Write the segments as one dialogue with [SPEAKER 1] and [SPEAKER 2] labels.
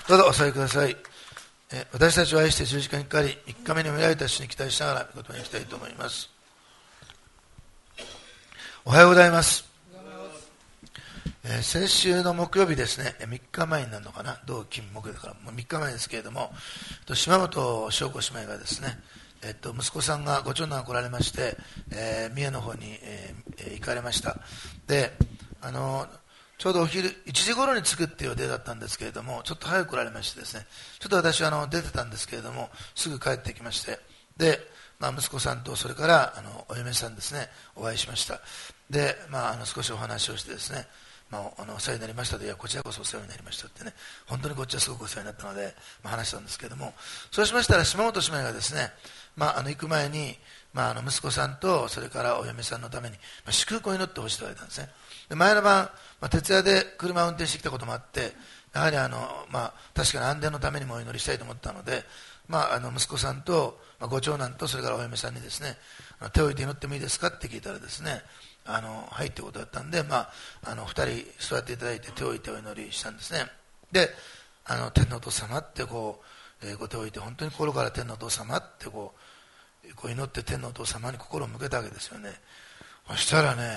[SPEAKER 1] どうぞお座りください。私たちを愛して十字架にかかり、3日目に見られた主に期待しながら御言葉に行きたいと思います。おはようございます。先週の木曜日ですね、3日前になるのかな、同金木曜だから3日前ですけれども、島本翔子姉妹がですね、息子さんがご長男が来られまして、三重の方に、行かれました。で、ちょうどお昼1時頃に着くっていう予定だったんですけれども、ちょっと早く来られましてですね、ちょっと私は出てたんですけれども、すぐ帰ってきまして、で、息子さんとそれからお嫁さんですね、お会いしました。で、少しお話をしてですね、お世話になりましたと、いや、こちらこそお世話になりましたってね、本当にこっちはすごくお世話になったので、話したんですけれども、そうしましたら、島本姉妹がですね、行く前に、息子さんと、それからお嫁さんのために、祝福を祈ってほしいと言われたんですね。で、前の晩、徹夜で車を運転してきたこともあって、やはり確かに安全のためにもお祈りしたいと思ったので、息子さんと、ご長男と、それからお嫁さんにですね、手を置いて祈ってもいいですかって聞いたらですね、はいってことだったんで、二人座っていただいて手を置いてお祈りしたんですね。で、天のお父様ってご手を置いて、本当に心から天のお父様って祈って天のお父様に心を向けたわけですよね。そしたらね、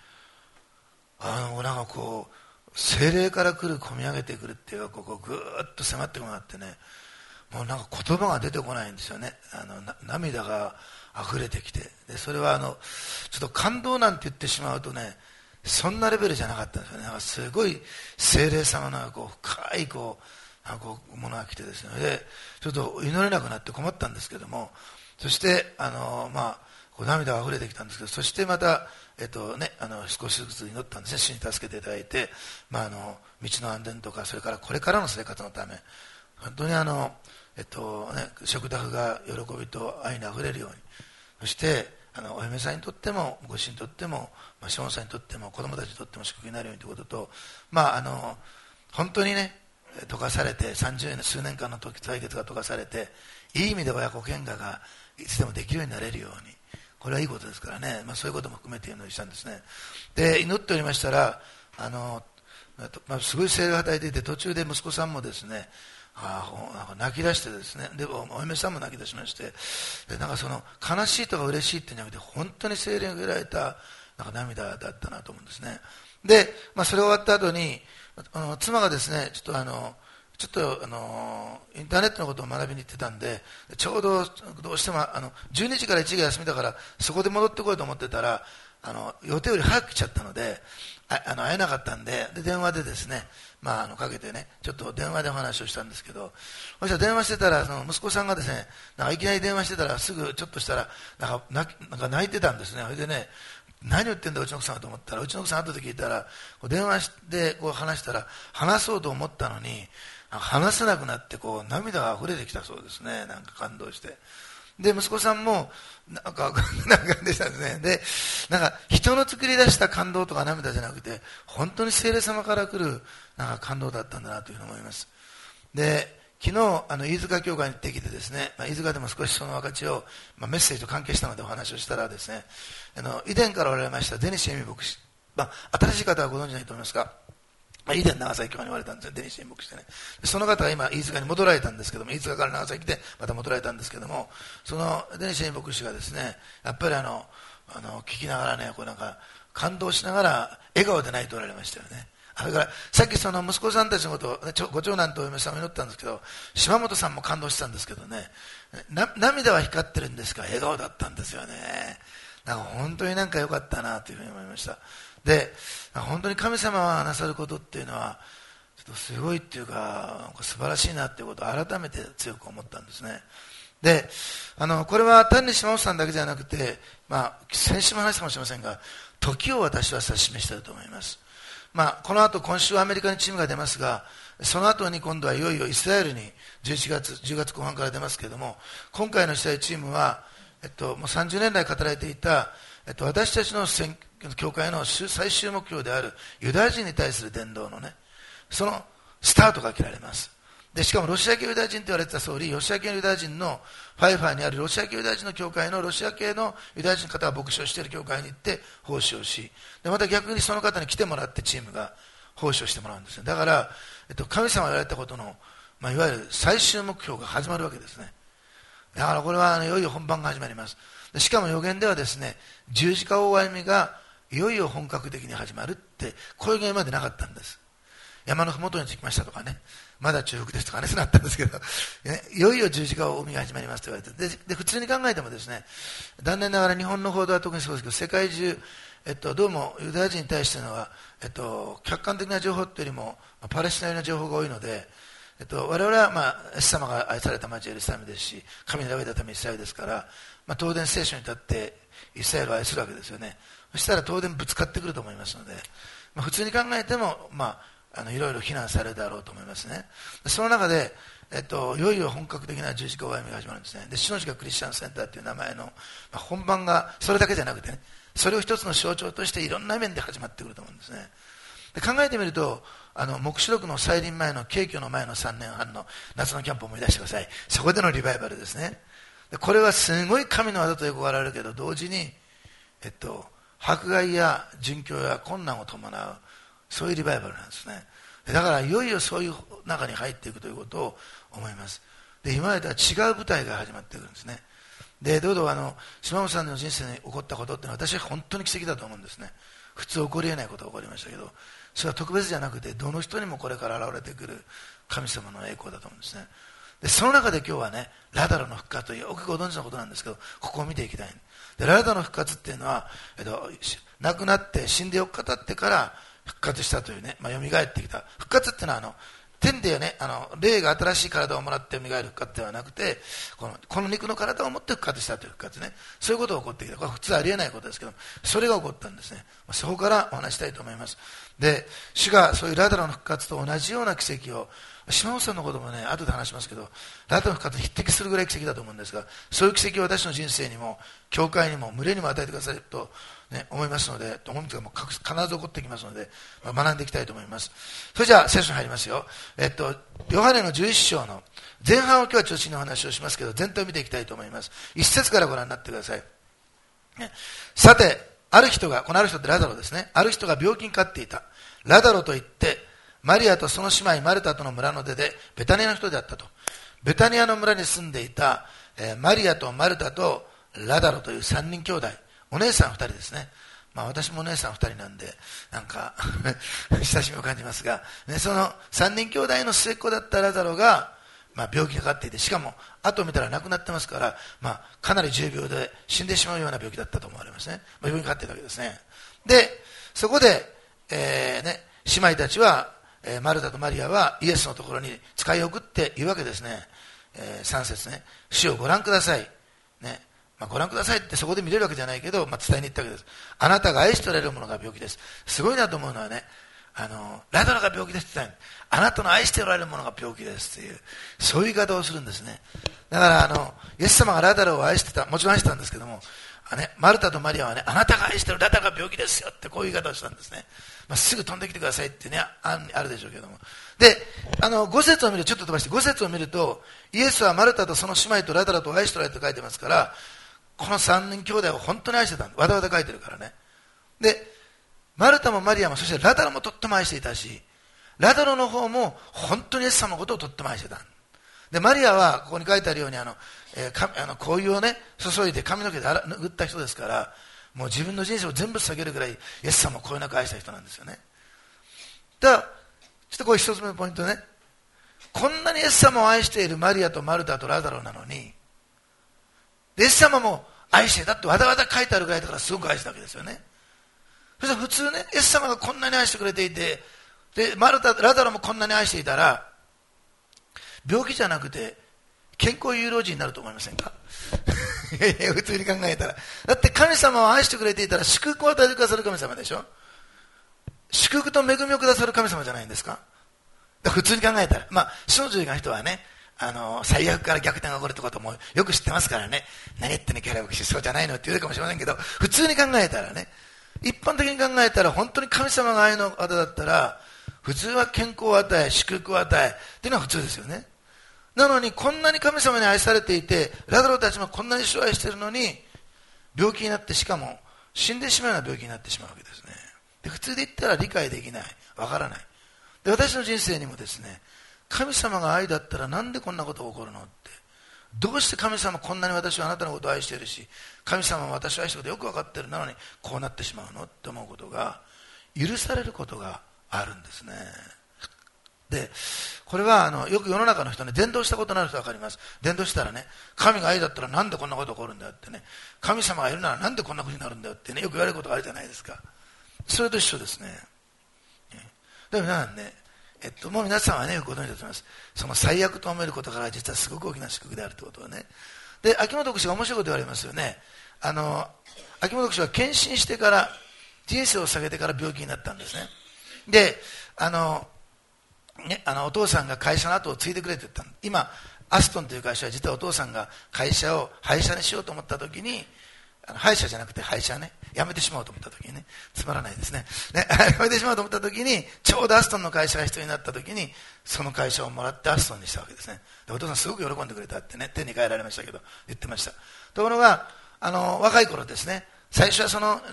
[SPEAKER 1] なんか精霊から来る、込み上げてくるっていうか、ぐーっと迫ってもらってね、もうなんか言葉が出てこないんですよね。涙が溢れてきて、でそれはちょっと感動なんて言ってしまうとね、そんなレベルじゃなかったんですよね。なんかすごい聖霊様の深いものが来てですね、でちょっと祈れなくなって困ったんですけども、そして涙が溢れてきたんですけど、そしてまた少しずつ祈ったんですね。主に助けていただいて、道の安全とか、それからこれからの生活のため、本当に食卓が喜びと愛にあふれるように、そしてお嫁さんにとってもご主人にとっても、子孫さんにとっても子供たちにとっても祝福になるようにということと、本当にね、溶かされて30年数年間の歳月が溶かされて、いい意味で親子喧嘩がいつでもできるようになれるように、これはいいことですからね、そういうことも含めて祈りしたんですね。で、祈っておりましたら、すごい精霊が与えていて、途中で息子さんもですね、泣き出してですね、でお嫁さんも泣き出しまして、でなんか悲しいとか嬉しいってんじゃなくて、本当に精霊が受けられた涙だったなと思うんですね。で、それ終わった後に妻がですね、ちょっとインターネットのことを学びに行ってたんで、ちょうどどうしても12時から1時が休みだから、そこで戻ってこいと思ってたら、予定より早く来ちゃったので会えなかったんで、電話でですね、かけてね、ちょっと電話でお話をしたんですけど、そしたら電話してたら、息子さんがですね、いきなり電話してたら、すぐちょっとしたらなんか泣いてたんですね。それでね、何言ってんだうちの奥さんと思ったら、うちの奥さん後で聞いたら、電話で話したら、話そうと思ったのに話せなくなって涙が溢れてきたそうですね。なんか感動して、で息子さんもなんかでしたね。で人の作り出した感動とか涙じゃなくて、本当に聖霊様から来る感動だったんだなというふうに思います。で昨日飯塚教会に行ってきてですね、飯塚でも少しその分かちを、メッセージと関係したのでお話をしたらですね、以前からおられましたデニシエミ牧師、新しい方はご存じないと思いますが、以前長崎教会に言われたんですよ、デニシエミ牧師でね。その方が今飯塚に戻られたんですけども、飯塚から長崎来てまた戻られたんですけども、そのデニシエミ牧師がですね、やっぱり聞きながらね、なんか感動しながら笑顔で泣いておられましたよね。それからさっきその息子さんたちのことを、ご長男とお嫁さんを祈ったんですけど、島本さんも感動したんですけどね、涙は光ってるんですが笑顔だったんですよね。なんか本当になんか良かったなというふうに思いました。で本当に神様がなさることっていうのはちょっとすごいっていうか、素晴らしいなっていうことを改めて強く思ったんですね。でこれは単に島本さんだけじゃなくて、先週も話したかもしれませんが、時を私は指し示していると思います。この後今週アメリカにチームが出ますが、その後に今度はいよいよイスラエルに10月後半から出ますけれども、今回の主催チームは、もう30年来語られていた、私たちの教会の最終目標であるユダヤ人に対する伝道のね、そのスタートが切られます。でしかもロシア系ユダヤ人と言われてた通り、ロシア系ユダヤ人のファイファーにあるロシア系ユダヤ人の教会のロシア系のユダヤ人の方が牧師をしている教会に行って奉仕をし、でまた逆にその方に来てもらってチームが奉仕をしてもらうんですよ。だから、神様が言われたことのいわゆる最終目標が始まるわけですね。だからこれはいよいよ本番が始まります。でしかも予言ではですね、十字架大歩みがいよいよ本格的に始まるって、こういう予言までなかったんです。山のふもとに着きましたとかね、まだ中腹ですとかね、そうなったんですけど、いよいよ十字架大歩みが始まりますと言われて、で普通に考えてもですね、残念ながら日本の報道は特にそうですけど、世界中、どうもユダヤ人に対してのは、客観的な情報というよりもパレスチナ寄りの情報が多いので、我々は、イエス様が愛された町はエルサレムですし、神の選べたためイスラエルですから、当然聖書に立ってイスラエルを愛するわけですよね。そしたら当然ぶつかってくると思いますので、普通に考えても、いろいろ非難されるだろうと思いますね。その中で、いよいよ本格的な十字架大歩みが始まるんですね。で、主の字がクリスチャンセンターという名前の、本番がそれだけじゃなくてね、それを一つの象徴としていろんな面で始まってくると思うんですね。で考えてみると、黙示録の再臨前の景挙の前の3年半の夏のキャンプを思い出してください。そこでのリバイバルですね。でこれはすごい神の技と横られるけど、同時に、迫害や殉教や困難を伴う、そういうリバイバルなんですね。だからいよいよそういう中に入っていくということを思います。で今までとは違う舞台が始まってくるんですね。でどうぞ島本さんの人生に起こったことっていうのは、私は本当に奇跡だと思うんですね。普通起こり得ないことが起こりましたけど、それは特別じゃなくて、どの人にもこれから現れてくる神様の栄光だと思うんですね。でその中で今日はね、ラダロの復活というよくご存知のことなんですけど、ここを見ていきたい。でラダロの復活っていうのは、亡くなって死んで4日経ってから復活したというね、蘇ってきた。復活っていうのは天でね、霊が新しい体をもらって蘇る復活ではなくて、この肉の体を持って復活したという復活ね。そういうことが起こってきた。これは普通ありえないことですけど、それが起こったんですね。そこからお話したいと思います。で、主がそういうラダロの復活と同じような奇跡を、島本さんのこともね、後で話しますけど、ラダロの復活に匹敵するぐらい奇跡だと思うんですが、そういう奇跡を私の人生にも、教会にも、群れにも与えてくださると、思いますので、必ず起こってきますので、学んでいきたいと思います。それじゃあ聖書に入りますよ。ヨハネの11章の前半を今日は中心にお話をしますけど、全体を見ていきたいと思います。一節からご覧になってください。さて、ある人が、このある人ってラダロですね。ある人が病気にかかっていた。ラダロといって、マリアとその姉妹マルタとの村の出で、ベタニアの人であったと。ベタニアの村に住んでいた、マリアとマルタとラダロという3人兄弟。お姉さん2人ですね。私もお姉さん2人なんで、なんか親しみを感じますが、その3人兄弟の末っ子だったラザロが、病気にかかっていて、しかも後を見たら亡くなってますから、かなり重病で死んでしまうような病気だったと思われますね。病気にかかっているわけですね。で、そこで、姉妹たちは、マルタとマリアはイエスのところに使い送って言うわけですね。3節ね。主をご覧ください。ね。ご覧くださいってそこで見れるわけじゃないけど、伝えに行ったわけです。あなたが愛しておられるものが病気です。すごいなと思うのはね、ラダロが病気ですって言ったのに、あなたの愛しておられるものが病気ですっていう、そういう言い方をするんですね。だからイエス様がラダロを愛してた、もちろん愛してたんですけども、マルタとマリアはね、あなたが愛してるラダロが病気ですよってこういう言い方をしたんですね。すぐ飛んできてくださいってね、あるでしょうけども。で、5節を見る、ちょっと飛ばして5節を見ると、イエスはマルタとその姉妹とラダロと愛しておられると書いてますから、この3人兄弟を本当に愛してたんだ。わざわざ書いてるからね。で、マルタもマリアも、そしてラダロもとっても愛していたし、ラダロの方も本当にイエス様のことをとっても愛してた。で、マリアはここに書いてあるように香油をね、注いで髪の毛で拭った人ですから、もう自分の人生を全部下げるぐらいイエス様をこよなく愛した人なんですよね。だから、ちょっとこれ一つ目のポイントね。こんなにイエス様を愛しているマリアとマルタとラダロなのに、イエス様も愛してたってわざわざ書いてあるぐらいだからすごく愛したわけですよね。そして普通ね、イエス様がこんなに愛してくれていて、で、ラダロもこんなに愛していたら、病気じゃなくて健康有老人になると思いませんか？普通に考えたら。だって神様を愛してくれていたら祝福を与えてくださる神様でしょ。祝福と恵みをくださる神様じゃないんですか。普通に考えたら、主の従の人はね、最悪から逆転が起こるってこともよく知ってますからね、何言ってんのキャラ牧師、そうじゃないのって言うかもしれませんけど、普通に考えたらね、一般的に考えたら本当に神様が愛の方だったら、普通は健康を与え、祝福を与えっていうのは普通ですよね。なのにこんなに神様に愛されていて、ラダロたちもこんなに主を愛しているのに、病気になって、しかも死んでしまうような病気になってしまうわけですね。で、普通で言ったら理解できない、わからない。で、私の人生にもですね、 神様が愛だったらなんでこんなことが起こるのって、どうして神様こんなに私はあなたのことを愛しているし、神様は私を愛していることよく分かっているのにこうなってしまうのって思うことが、許されることがあるんですね。で、これはよく世の中の人ね、伝道したことのある人は分かります。伝道したらね、神が愛だったらなんでこんなこと起こるんだよってね、神様がいるならなんでこんな風になるんだよってね、よく言われることがあるじゃないですか。それと一緒ですね。でも皆さんね、もう皆さんはね、よくご存知だと思います。その最悪と思えることから実はすごく大きな祝福であるということはね。で、秋元牧師が面白いこと言われますよね。秋元牧師は献身してから、人生を下げてから病気になったんですね。で、お父さんが会社の後を継いでくれって言ったの。今アストンという会社は実はお父さんが会社を廃車にしようと思った時に、廃車じゃなくて廃車ね、やめてしまおうと思った時にね、つまらないですね、やめてしまおうと思った時に、ちょうどアストンの会社が必要になった時にその会社をもらってアストンにしたわけですね。でお父さんすごく喜んでくれたってね、手に変えられましたけど言ってました。ところが若い頃ですね、最初はその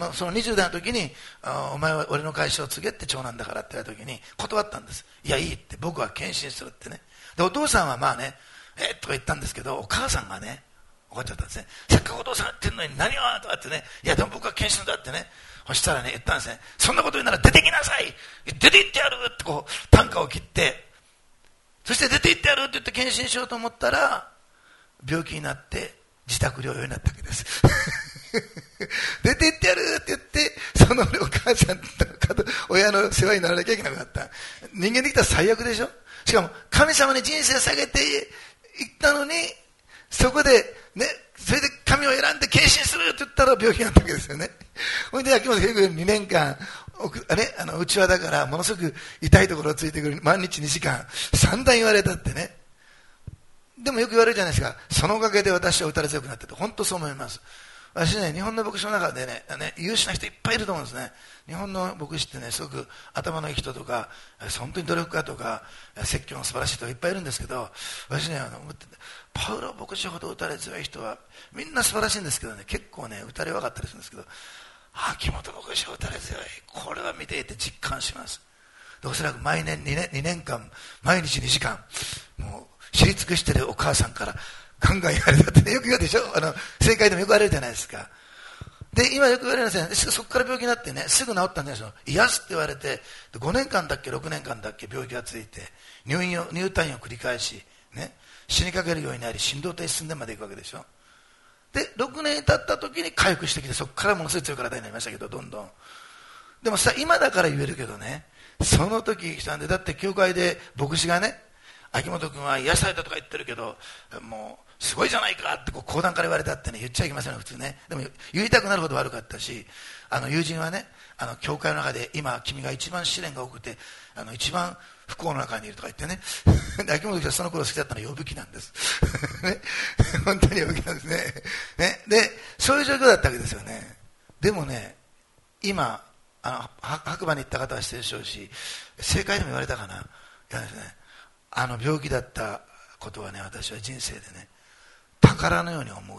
[SPEAKER 1] 20代の時に、お前は俺の会社を継げって長男だからって言われた時に断ったんです。いやいいって、僕は献身するってね。でお父さんはまあね、とか言ったんですけど、お母さんがね怒っちゃったんですね。せっかくお父さん言ってるのに何をとかってね、いやでも僕は献身だってね。そしたらね言ったんですね、そんなこと言うなら出てきなさい、出て行ってやるってこう短歌を切って、そして出て行ってやるって言って献身しようと思ったら病気になって自宅療養になったわけです出て行ってやるって言って、そのお母さんと親の世話にならなきゃいけなくなった。人間できたら最悪でしょ。しかも神様に人生下げていったのに、そこでね、それで神を選んで献身するって言ったら病気になったわけですよね。ほいで秋元結局2年間うちわだからものすごく痛いところをついてくる、毎日2時間散々言われたってね。でもよく言われるじゃないですか、そのおかげで私は打たれ強くなってて、本当そう思います。私ね、日本の牧師の中でね、優秀な人いっぱいいると思うんですね。日本の牧師ってね、すごく頭のいい人とか、本当に努力家とか、説教の素晴らしい人がいっぱいいるんですけど、私ね、パウロ牧師ほど打たれ強い人は、みんな素晴らしいんですけどね、結構ね、打たれ弱かったりするんですけど、秋元牧師は打たれ強い。これは見ていて実感します。でおそらく毎年2年間、毎日2時間、もう知り尽くしてるお母さんから、ガンガン言われたってね、よく言うでしょ。正解でもよく言われるじゃないですか。で、今よく言われるんですよね。そこから病気になってね、すぐ治ったんですよ。癒すって言われて、5年間だっけ、6年間だっけ、病気がついて、入退院を繰り返し、ね、死にかけるようになり、心臓停止寸前まで行くわけでしょ。で、6年経った時に回復してきて、そこからものすごい強い体になりましたけど、どんどん。でもさ、今だから言えるけどね、その時来たんで、だって教会で牧師がね、秋元君は癒されたとか言ってるけど、もうすごいじゃないかって講談から言われたってね、言っちゃいけませんよ普通ね。でも言いたくなるほど悪かったし、友人はね、教会の中で今君が一番試練が多くて一番不幸の中にいるとか言ってねで秋元君はその頃好きだったのは呼ぶ気なんですね、本当に呼ぶ気なんですね。でそういう状況だったわけですよね。でもね、今白馬に行った方は知ってるでしょうし、正解でも言われたかな、言われですね、病気だったことはね、私は人生でね、宝のように思うって、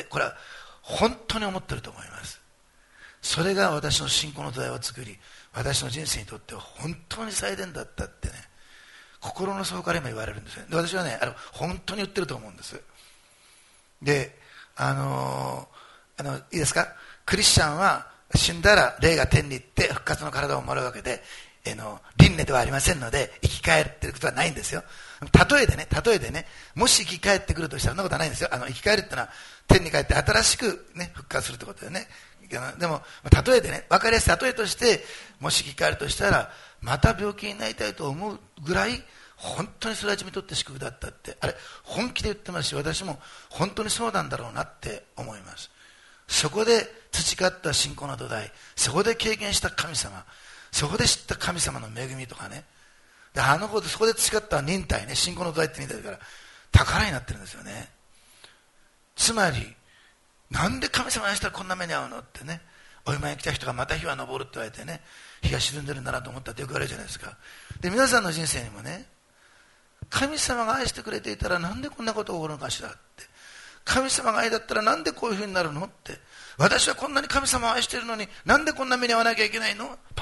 [SPEAKER 1] これは本当に思ってると思います。それが私の信仰の土台を作り、私の人生にとっては本当に最善だったってね、心の底から今言われるんですね。で私はね、本当に言ってると思うんです。で、いいですか、クリスチャンは死んだら霊が天に行って復活の体をもらうわけで、輪廻ではありませんので生き返っていることはないんですよ。例えでね、もし生き返ってくるとしたらそんなことはないんですよ。生き返るってのは天に帰って新しく、ね、復活するってことでね。でも例えでね、分かりやすい例えとして、もし生き返るとしたらまた病気になりたいと思うぐらい本当にそれは自分にとって祝福だったって、あれ本気で言ってますし、私も本当にそうなんだろうなって思います。そこで培った信仰の土台、そこで経験した神様、そこで知った神様の恵みとかね、でそこで培った忍耐ね、信仰の土台って忍耐だから宝になってるんですよね。つまりなんで神様にしたらこんな目に遭うのってね、お見舞いに来た人がまた日は昇るって言われてね、日が沈んでるんだなと思ったってよく言われるじゃないですか。で皆さんの人生にもね、神様が愛してくれていたらなんでこんなことが起こるのかしらって、神様が愛だったらなんでこういうふうになるのって、私はこんなに神様を愛しているのになんでこんな目に遭わなきゃいけないの、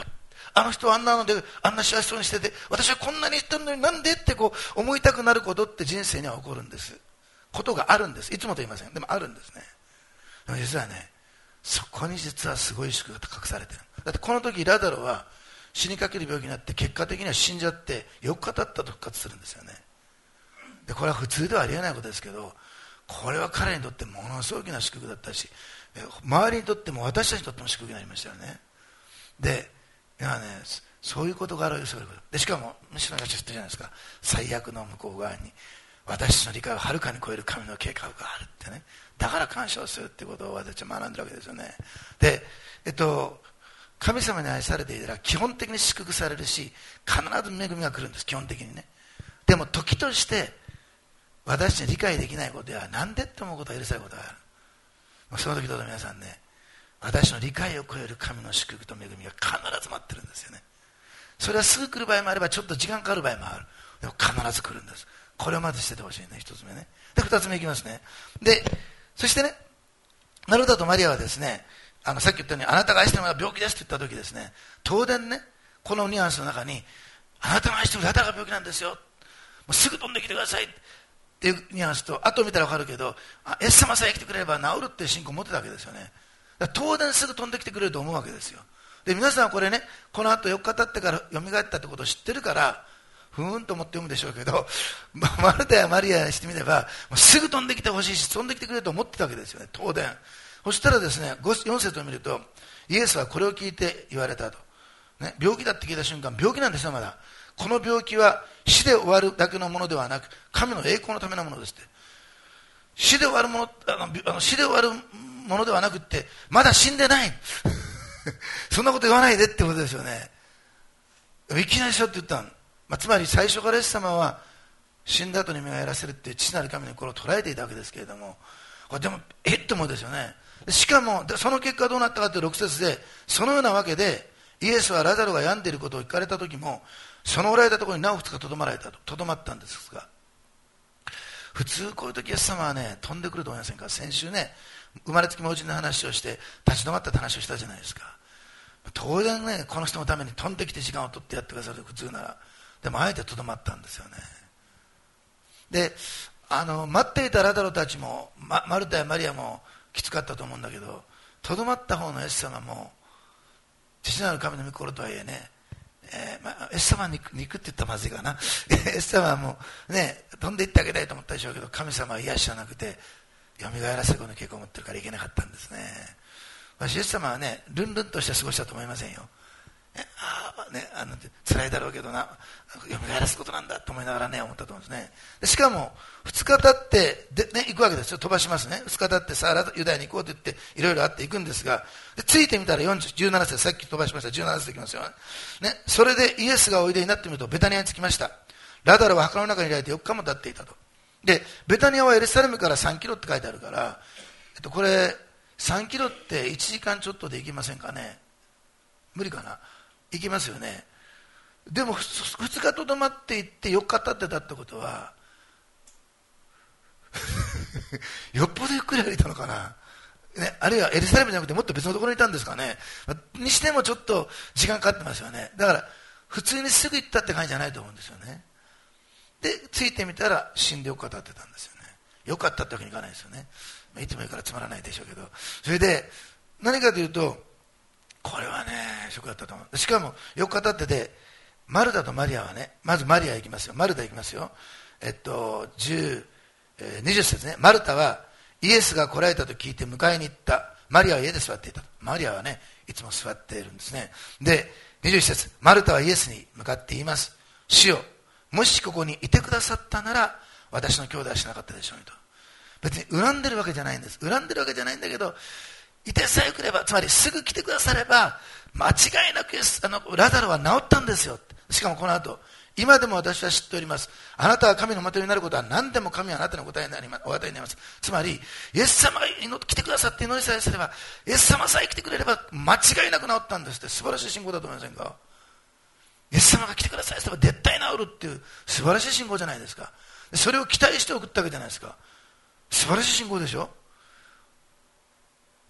[SPEAKER 1] あの人はあんなのであんな幸せそうにしてて、私はこんなに言ってるのになんでってこう思いたくなることって人生には起こるんです。ことがあるんです。いつもと言いません。でもあるんですね。でも実はね、そこに実はすごい祝福が隠されてる。だってこの時ラザロは死にかける病気になって、結果的には死んじゃって4日経ったと復活するんですよね。でこれは普通ではありえないことですけど、これは彼にとってものすごい大きな祝福だったし、周りにとっても私たちにとっても祝福になりましたよね。で今ね、そういうことがある。そういうことで、しかもむしろ私知ってるじゃないですか。最悪の向こう側に私たちの理解をはるかに超える神の計画があるってね。だから感謝をするっていうことを私は学んでるわけですよね。で、神様に愛されていたら基本的に祝福されるし、必ず恵みが来るんです、基本的にね。でも時として私たちに理解できないことや、なんでって思うことが許されることがある。その時どうぞ皆さんね、私の理解を超える神の祝福と恵みが必ず待ってるんですよね。それはすぐ来る場合もあれば、ちょっと時間かかる場合もある。でも必ず来るんです。これをまずしててほしいね、一つ目ね。で、二つ目いきますね。で、そしてね、マルタとマリアはですね、さっき言ったように、あなたが愛しているのは病気ですって言った時ですね、当然ね、このニュアンスの中に、あなたが愛しているラダが病気なんですよ、もうすぐ飛んできてくださいっていうニュアンスと、後見たら分かるけど、イエス様さえ来てくれれば治るっていう信仰を持ってたわけですよね。だから当然すぐ飛んできてくれると思うわけですよ。で、皆さんはこれね、この後4日経ってから蘇ったってことを知ってるから、ふーんと思って読むでしょうけど、マルタやマリアにしてみれば、もうすぐ飛んできてほしいし、飛んできてくれると思ってたわけですよね、当然。そしたらですね、4節を見ると、イエスはこれを聞いて言われたと。ね、病気だって聞いた瞬間、病気なんですよ、まだ。この病気は死で終わるだけのものではなく、神の栄光のためのものですって。死で終わるもの、死で終わるものではなくって、まだ死んでない。そんなこと言わないでってことですよね。いきなりしょって言ったの。つまり最初からイエス様は死んだ後に目がやらせるっていう父なる神の心を捉えていたわけですけれども、これでもって思うですよね。しかもその結果どうなったかという6節で、そのようなわけでイエスはラザロが病んでいることを聞かれた時も、そのおられたところになお2日とどまったんですが、普通こういう時イエス様はね、飛んでくると思いませんか。先週ね、生まれつき盲人の話をして立ち止まったって話をしたじゃないですか。当然ね、この人のために飛んできて時間を取ってやってくださる、普通なら。でもあえてとどまったんですよね。で、待っていたラザロたちも、マルタやマリアもきつかったと思うんだけど、とどまった方のイエス様も父なる神の御心とはいえね、イエス様は肉って言ったらまずいかな。イエス様はもうね、飛んでいってあげたいと思ったでしょうけど、神様は癒しじゃなくて蘇らせるこの傾向を持ってるからいけなかったんですね。私イエス様はね、ルンルンとして過ごしたと思いませんよ。辛いだろうけどな、蘇らすことなんだと思いながらね、思ったと思うんですね。でしかも2日経って行くわけですよ。飛ばしますね。2日経ってさあユダヤに行こうと言っていろいろあって行くんですが、でついてみたら17節、さっき飛ばしました17節いきますよね。それでイエスがおいでになってみるとベタニアに着きました。ラザロは墓の中にいられて4日も経っていたと。でベタニアはエルサレムから3キロって書いてあるから、これ3キロって1時間ちょっとで行きませんかね。無理かな。行きますよね。でも2日とどまっていって4日経ってたってことはよっぽどゆっくり歩いたのかな、ね、あるいはエルサレムじゃなくてもっと別のところにいたんですかね。にしてもちょっと時間かかってますよね。だから普通にすぐ行ったって感じじゃないと思うんですよね。でついてみたら死んで4日経ってたんですよね。よかったってわけにいかないですよね。いつも言うからつまらないでしょうけど、それで何かというと、これはねショックだったと思う。しかも4日経ってて、マルタとマリアはね、まずマリア行きますよ。マルタ行きますよ。20節ね。マルタはイエスが来られたと聞いて迎えに行った。マリアは家で座っていた。マリアはね、いつも座っているんですね。で21節、マルタはイエスに向かって言います。主よ、もしここにいてくださったなら私の兄弟はしなかったでしょうにと。別に恨んでるわけじゃないんです。恨んでるわけじゃないんだけど、いてさえ来れば、つまりすぐ来てくだされば間違いなくラザロは治ったんですよ。しかもこの後、今でも私は知っております。あなたは神のまとめになることは何でも神はあなたの答えになります、お与えになります。つまりイエス様が来てくださって祈りさえすれば、イエス様さえ来てくれれば間違いなく治ったんですって。素晴らしい信仰だと思いませんか。イエス様が来てくださいすれば絶対治るっていう素晴らしい信仰じゃないですか。それを期待して送ったわけじゃないですか。素晴らしい信仰でしょ。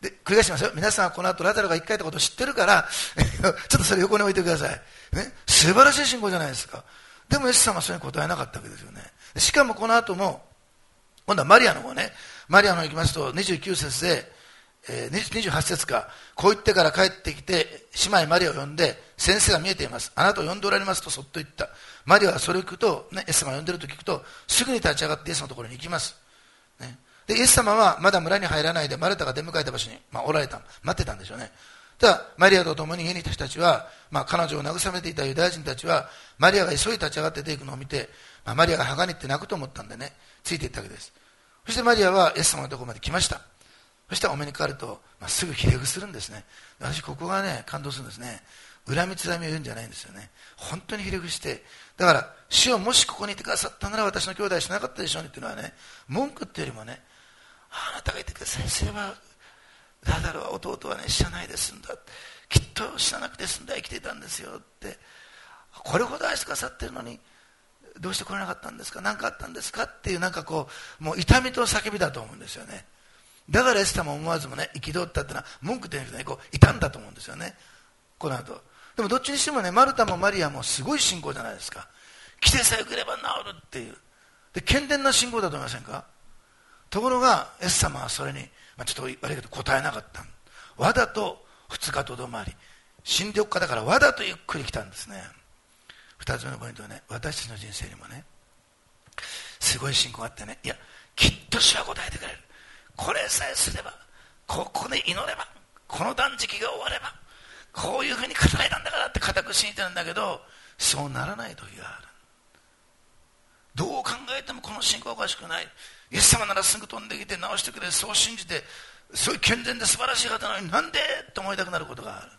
[SPEAKER 1] で繰り返しますよ。皆さんはこの後ラザロが生き返ったことを知ってるからちょっとそれ横に置いてください、ね、素晴らしい信仰じゃないですか。でもイエス様はそれに答えなかったわけですよね。しかもこの後も今度はマリアの方ね、マリアの方に行きますと29節で、28節か、こう言ってから帰ってきて姉妹マリアを呼んで、先生が見えています、あなたを呼んでおられますとそっと言った。マリアはそれを聞くと、ね、イエス様が呼んでると聞くとすぐに立ち上がってイエスのところに行きます、ね、でイエス様はまだ村に入らないでマルタが出迎えた場所に、おられた、待ってたんでしょうね。ただマリアと共に家にいた人たちは、彼女を慰めていたユダヤ人たちはマリアが急いで立ち上がって出ていくのを見て、マリアが墓に行って泣くと思ったんでね、ついていったわけです。そしてマリアはイエス様のところまで来ました。そしてお目にかかると、すぐひれ伏するんですね。私ここがね感動するんですね。恨みつらみを言うんじゃないんですよね。本当にひれ伏して、だから主をもしここにいてくださったなら私の兄弟しなかったでしょうねっていうのはね、文句っていうよりもね、あなたがいてください、それはラザロは弟はね死なないで済んだ、きっと死ななくて済んだ、生きていたんですよって、これほど愛してくださってるのにどうして来れなかったんですか、何かあったんですかっていう、もう痛みと叫びだと思うんですよね。だからエスタも思わずもね憤ったっていうのは文句でなくてね、痛んだと思うんですよね、この後。でもどっちにしてもね、マルタもマリアもすごい信仰じゃないですか。来てさえ来れば治るっていうで健全な信仰だと思いませんか。ところがイエス様はそれに、ちょっと悪いけど答えなかった。わざと2日とどまり、死んでおくかだからわざとゆっくり来たんですね。2つ目のポイントはね、私たちの人生にもねすごい信仰があってね、いやきっと主は答えてくれる、これさえすれば、ここで祈れば、この断食が終われば、こういうふうに語られたんだからって固く信じてるんだけど、そうならない時がある。どう考えてもこの信仰はおかしくない、イエス様ならすぐ飛んできて治してくれる、そう信じて、そういう健全で素晴らしい方なのになんでと思いたくなることがある。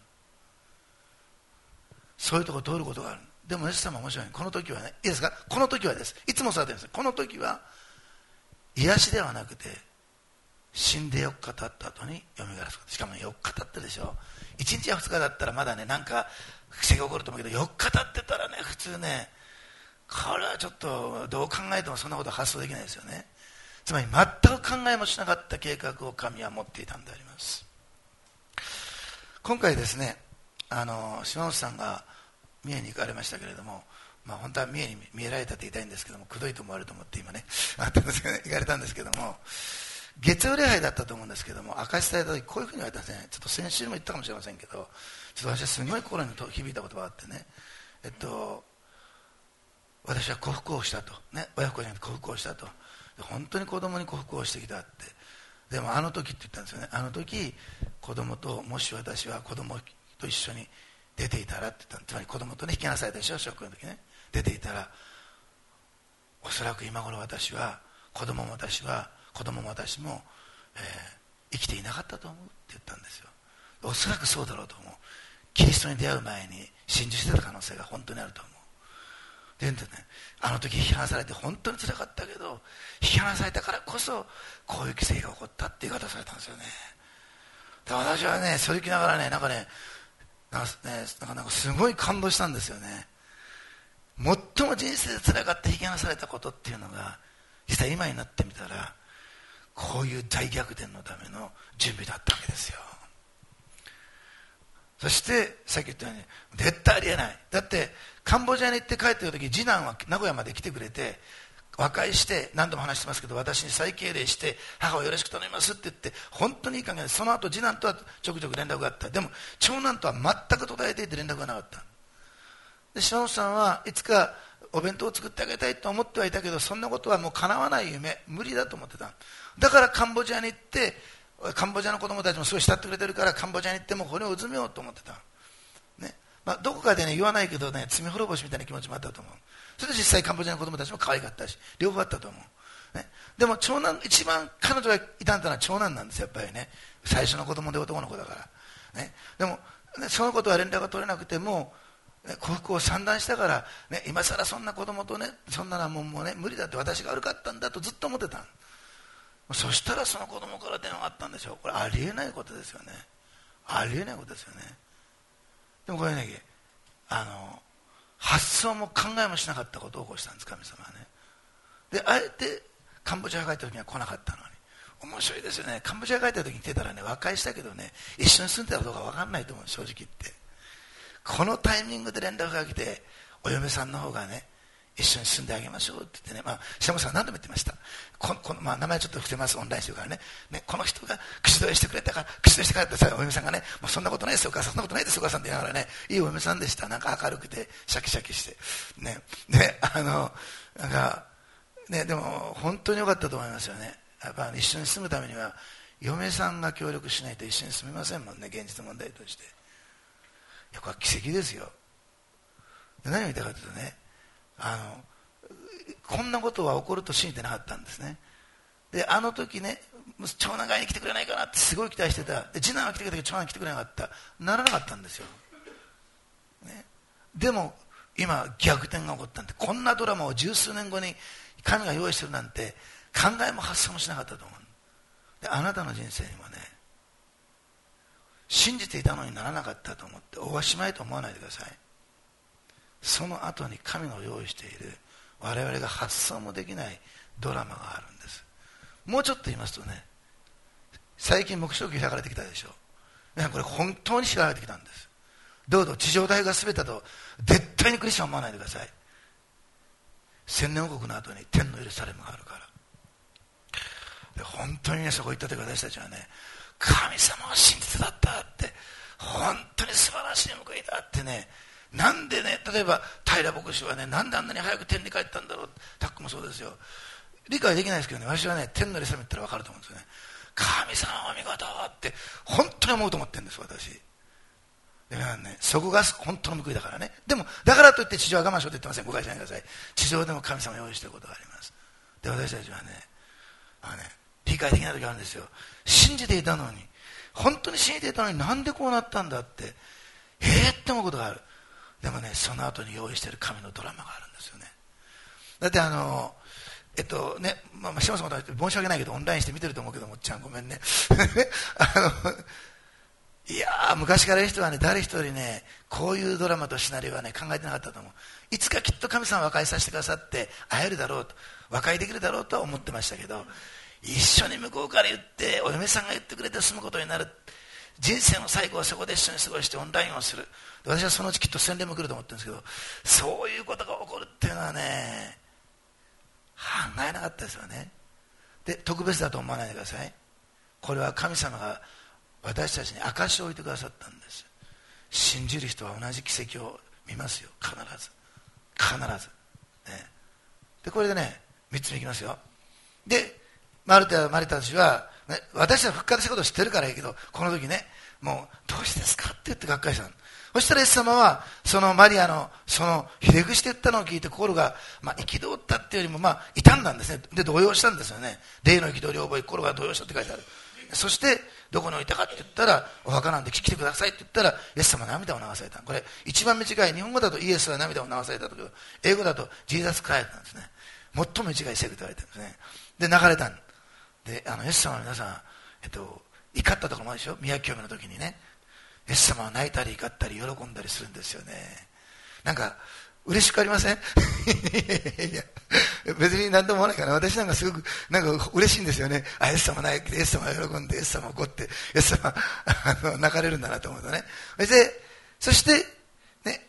[SPEAKER 1] そういうところを通ることがある。でもイエス様は面白い。この時はね、いいですか、この時はです、いつもそうやってるんです。この時は癒しではなくて、死んで4日経った後に蘇らすこと。しかも4日経ってるでしょ。1日や2日だったらまだね、なんか不思議が起こると思うけど、4日経ってたらね、普通ね、これはちょっとどう考えてもそんなことは発想できないですよね。つまり全く考えもしなかった計画を神は持っていたんであります。今回ですね、島本さんが三重に行かれましたけれども、本当は三重に見えられたって言いたいんですけども、くどいと思われると思って今ねあったんですけどね、行かれたんですけども、月曜礼拝だったと思うんですけども、明かし伝えた時こういうふうに言われたんですね。ちょっと先週も言ったかもしれませんけど、ちょっと私はすごい心に響いた言葉があってね、私は幸福をしたと、ね、親不孝じゃなくて幸福をしたと、本当に子供に幸福をしてきたって。でもあの時って言ったんですよね。あの時子供と、もし私は子供と一緒に出ていたらって言った。つまり子供とね引き離されたでしょ、小学校の時ね。出ていたらおそらく今頃私は子供も私も、生きていなかったと思うって言ったんですよ。おそらくそうだろうと思う。キリストに出会う前に信じしてた可能性が本当にあると思う。でね、あの時引き離されて本当につらかったけど、引き離されたからこそこういう奇跡が起こったって言い方されたんですよね。で私はね、それ聞きながらね、なんかすごい感動したんですよね。最も人生でつらかった引き離されたことっていうのが、実際今になってみたらこういう大逆転のための準備だったわけですよ。そしてさっき言ったように絶対ありえない。だってカンボジアに行って帰ってくる時、次男は名古屋まで来てくれて和解して、何度も話してますけど、私に再敬礼して母をよろしく頼みますって言って本当にいい加減で、その後次男とはちょくちょく連絡があった。でも長男とは全く途絶えていて連絡がなかった。で島本さんはいつかお弁当を作ってあげたいと思ってはいたけど、そんなことはもう叶わない夢、無理だと思ってた。だからカンボジアに行って、カンボジアの子供たちもすごい慕ってくれてるから、カンボジアに行ってもこれをうずめようと思ってた、ね。どこかでね言わないけどね、罪滅ぼしみたいな気持ちもあったと思う。それで実際カンボジアの子供たちも可愛かったし、両方あったと思う、ね。でも長男、一番彼女がいたのは長男なんですよ、やっぱりね。最初の子供で男の子だから、ね。でも、ね、そのことは連絡が取れなくても、幸福を散乱したから、ね、今更そんな子供とね、そんなもんもうね無理だって、私が悪かったんだとずっと思ってた。そしたらその子供から電話があったんでしょ。これありえないことですよね。ありえないことですよね。でもこれね、発想も考えもしなかったことを起こしたんです、神様はね。であえてカンボジアが帰った時には来なかったのに、 面白いですよね。カンボジア帰った時に来てたらね、和解したけどね、一緒に住んでたかどうか分かんないと思う、正直言って。このタイミングで連絡が来て、お嫁さんの方がね、一緒に住んであげましょうって言ってね、下本さん何度も言ってました。名前ちょっと伏せます、オンラインしてるからね。この人が口説いしてくれたから、口説いしてくれたさ、お嫁さんがね、もうそんなことないですよ、お母さん、そんなことないですよ、お母さんって言いながらね、いいお嫁さんでした。なんか明るくて、シャキシャキして。ね。で、なんか、ね、でも、本当に良かったと思いますよね。やっぱ一緒に住むためには、嫁さんが協力しないと一緒に住めませんもんね、現実問題として。いや、これは奇跡ですよ。で何を言いたいかというとね、こんなことは起こると信じてなかったんですね。で、あの時ね、長男が会いに来てくれないかなってすごい期待してた。で、次男は来てくれたけど長男来てくれなかった。ならなかったんですよ。ね、でも、今逆転が起こったんで、こんなドラマを十数年後に神が用意してるなんて考えも発想もしなかったと思う。で、あなたの人生にもね、信じていたのにならなかったと思っておしまいと思わないでください。その後に神の用意している我々が発想もできないドラマがあるんです。もうちょっと言いますとね、最近黙示録開かれてきたでしょう。これ本当に開かれてきたんです。どうぞ地上大が全てだと絶対にクリスチャン思わないでください。千年王国の後に天のエルサレムがあるから。で本当にね、そこ行った時私たちはね、神様は真実だったって、本当に素晴らしい報いだってね、なんでね、例えば平牧師はね、なんであんなに早く天に帰ったんだろう、タックもそうですよ。理解できないですけどね、私はね、天のエルサレム行ったら分かると思うんですよね。神様は見事って本当に思うと思ってるんです、私。でね、そこが本当の報いだからね。でもだからといって地上は我慢しようと言ってません。誤解しないでください。地上でも神様を用意していることがあります。で、私たちはね、理解できない時があるんですよ。信じていたのに、本当に信じていたのになんでこうなったんだって、って思うことがある。でもね、その後に用意している神のドラマがあるんですよね。だって島さんも申し訳ないけどオンラインして見てると思うけど、もっちゃんごめんね。いやー、昔からいる人はね、誰一人ね、こういうドラマとシナリオはね、考えてなかったと思う。いつかきっと神様は和解させてくださって会えるだろうと、和解できるだろうとは思ってましたけど、一緒に向こうから言って、お嫁さんが言ってくれて済むことになる。人生の最後はそこで一緒に過ごしてオンラインをする。私はそのうちきっと洗礼も来ると思ってるんですけど、そういうことが起こるっていうのはね、考えなかったですよね。で、特別だと思わないでください。これは神様が私たちに証しを置いてくださったんです。信じる人は同じ奇跡を見ますよ、必ず必ず、ね、でこれでね、3つ目いきますよ。でマリタたちは、ね、私は復活したことを知ってるからいいけど、この時ね、もうどうしてですかって言ってがっかりしたの。そしたらイエス様はそのマリアのそのひれ伏して言ったのを聞いて心が憤ったっていうよりも傷んだんですね。で動揺したんですよね。霊の憤りを覚え心が動揺したって書いてある。そしてどこに置いたかって言ったら、お墓なんで来てくださいって言ったら、イエス様は涙を流された。これ一番短い、日本語だとイエスは涙を流されたと、英語だとジーザスクライなんですね。最も短い聖句と言われてるんですね。で流れたんで、イエス様は皆さん、怒ったところもあるでしょ。宮城教の時にね、イエス様は泣いたり怒ったり喜んだりするんですよね。なんか嬉しくありません？いや別に何とも思わないから、私なんかすごくなんか嬉しいんですよね。イエス様泣いて、イエス様喜んで、イエス様怒って、イエス様泣かれるんだなと思うとね。そしてね、